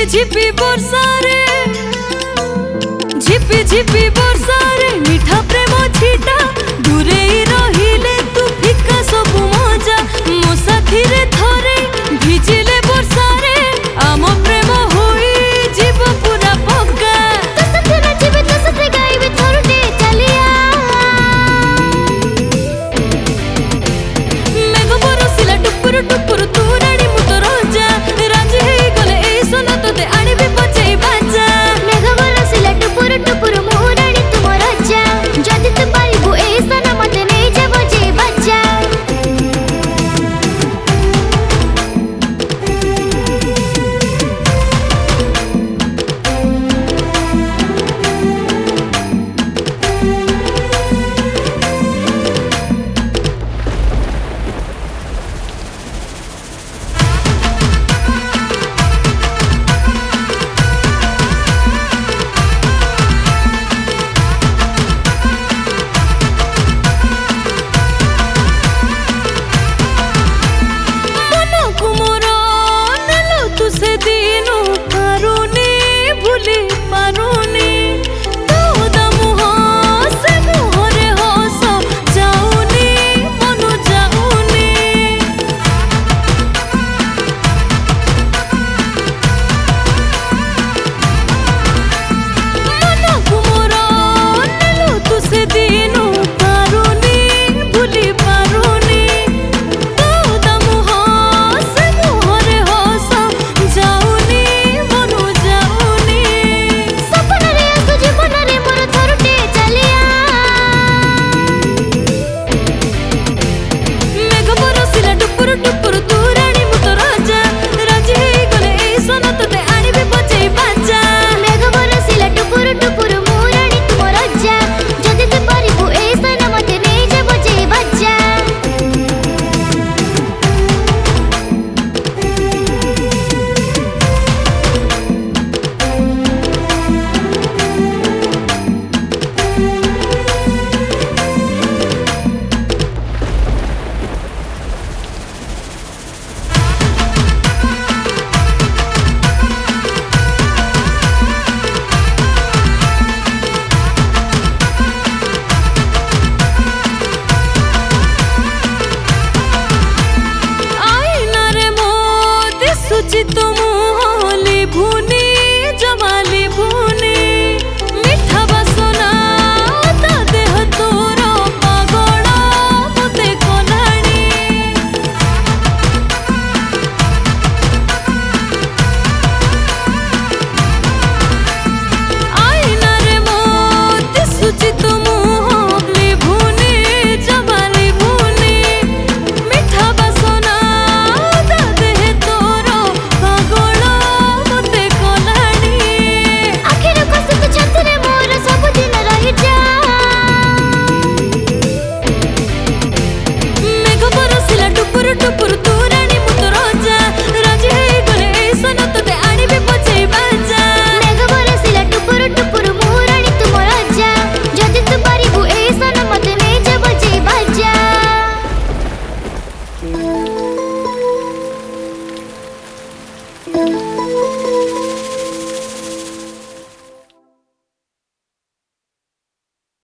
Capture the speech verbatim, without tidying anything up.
झिपी झिपी बर्षा रे झिपी झिपी बर्षा रे मीठा प्रेम छिटा दूरे रहिले तू फिका सब मजा मो साथी रे थरे भिजिले बर्षा रे आम प्रेम होई जीव पूरा पक्का तो साथे नाचिबे तो साथे गाइबे थरुटे चलिया मेघ बरसिला टुपुर टुपुर तू रानी मु तो राजा राजी हे गले ए सोना तोते आनिबे बचई बाजा मेघ बरसिला टुपुर टुपुर मो रानी तुम राजा जदि तू पारिबु ए सना मते नै जेब जे बाजा Thank you.